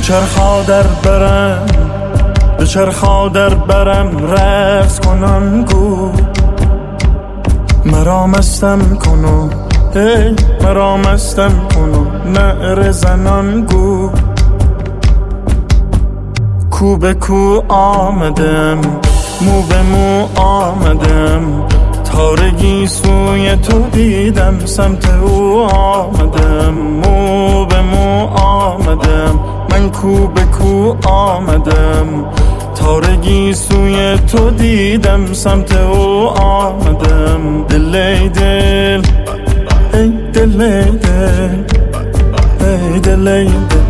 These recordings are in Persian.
چرخا در برم رقص کنان گو مرا مستم کنو مرا مستم کنو نعره زنان گو کو به کو آمدم مو به مو آمدم تارگی سوی تو دیدم سمت او آمدم مو به مو آمدم من کو به کو آمدم تارگی سوی تو دیدم سمت او آمدم دل ای دل ای دل ای دل ای دل ای دل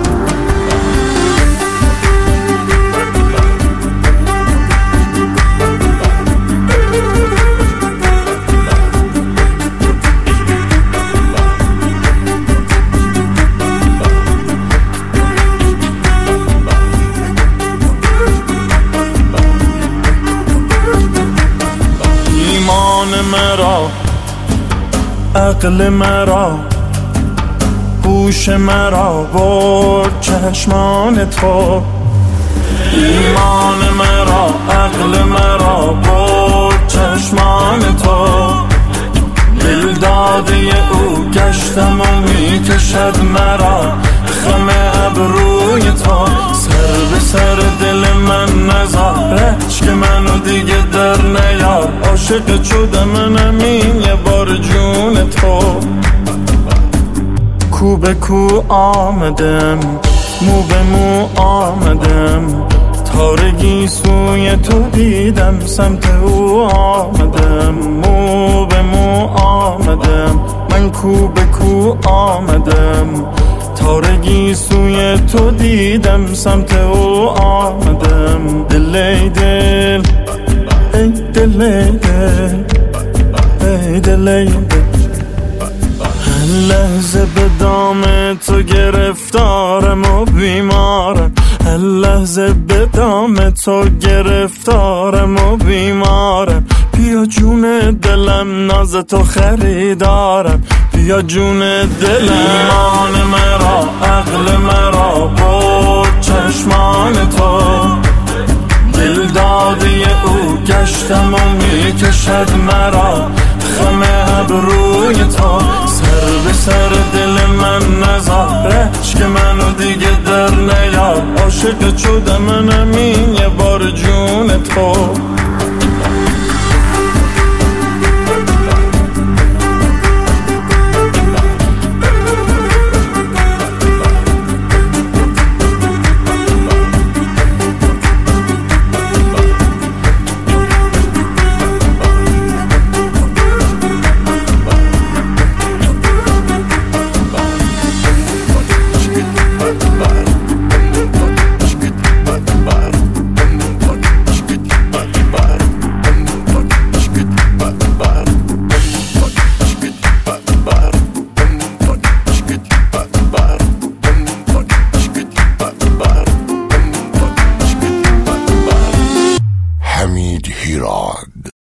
مرا عقل مرا هوش مرا برد چشمان تو ایمان مرا عقل مرا برد چشمان تو دل داده او گشتم و میکشد مرا خم ابروی تو سر به سر دل من نذار که منو دیگه در نیار عاشق شدم منم یه بار جون تو کو به کو آمدم مو به مو آمدم تارگی سوی تو دیدم سمت او آمدم مو به مو آمدم من کو به کو آمدم تارگی سوی تو دیدم سمت او آمدم دل ای دل ای دل ای دل ای دل ای دل هر لحظه به دام تو گرفتارم و بیمارم هر لحظه به دام تو گرفتارم و بیمارم بیا جون دلم ناز تو خریدارم بیا جون دلم ایمان مرا عقل مرا برد چشمان تو دل داده او گشتم و میکشد مرا خم ابروی تو سر به سر دل من نذار که منو دیگه در نیار عاشق شدم منم یه بار جون تو